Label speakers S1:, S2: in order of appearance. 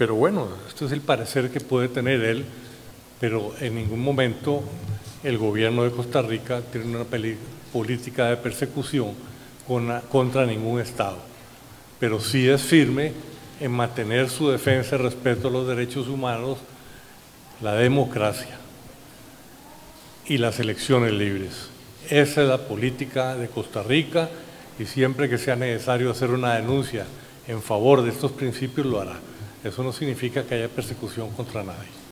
S1: Pero bueno, esto es el parecer que puede tener él, pero en ningún momento el gobierno de Costa Rica tiene una política de persecución contra ningún Estado, pero sí es firme en mantener su defensa y respeto a los derechos humanos, la democracia y las elecciones libres. Esa es la política de Costa Rica y siempre que sea necesario hacer una denuncia en favor de estos principios lo hará. Eso no significa que haya persecución contra nadie.